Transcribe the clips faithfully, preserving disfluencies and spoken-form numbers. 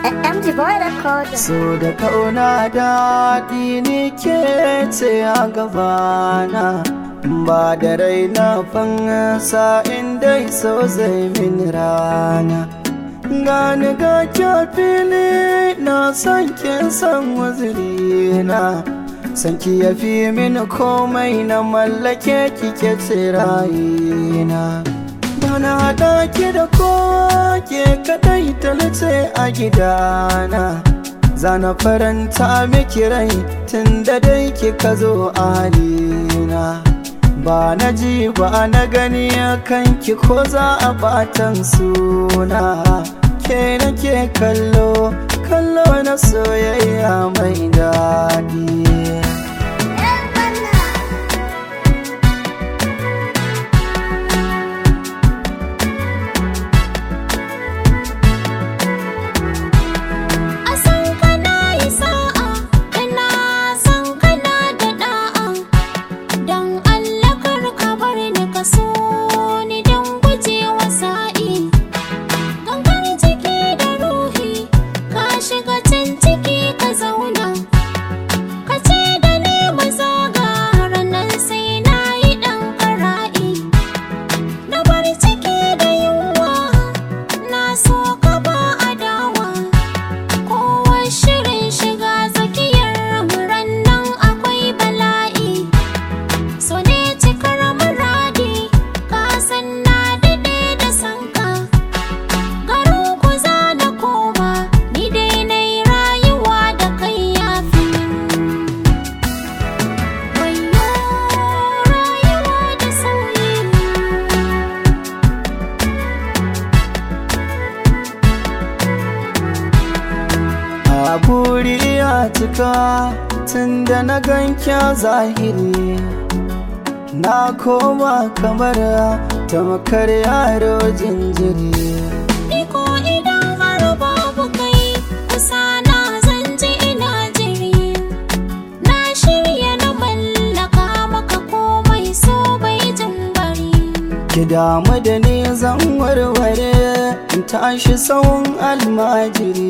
M G Boy Recorder. So da kauna daɗi ni ke ce a gabana, ba da raina fansa inda so zai min rana. Gani ga fili na san kin san wazirina, san ki yafi min komai na mallake kike ce rayina. Bana haɗa ki da kowa, ke kaɗai talace a gidana. Zana faranta miki rai tun da dai kika zo a halina. Ba na ji ba na gani kanki ko za a batan suna. Ke nake kallo, kallo na soyayya mai daɗi. Buri ya cika tun da na ganki zahiri, na koma kamar tamakar yaro jinjiri. Iko idan har babu kai kusa na zan ji ina jiri. Na shirya na mallaka maka komai so bai bari. Ki damu da ni zan warware in tashi tsawon almajiri.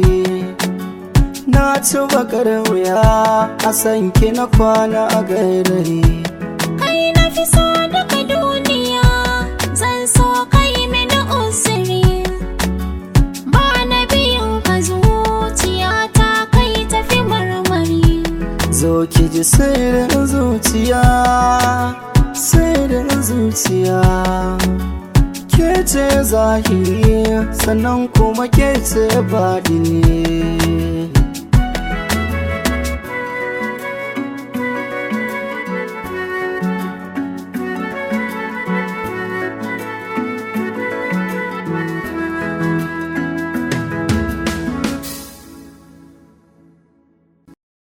Na ci bakar wuya a san ki na kwana a gairari. Kai na fi so daga duniya, zan so kai mini usiri. Ba na biyun ka zuciya ta kai tafi marmari. Zo ki ji sirrin zuciya, sirrin zuciya. Ke ce zahiri sannan kuma ke ce baɗini.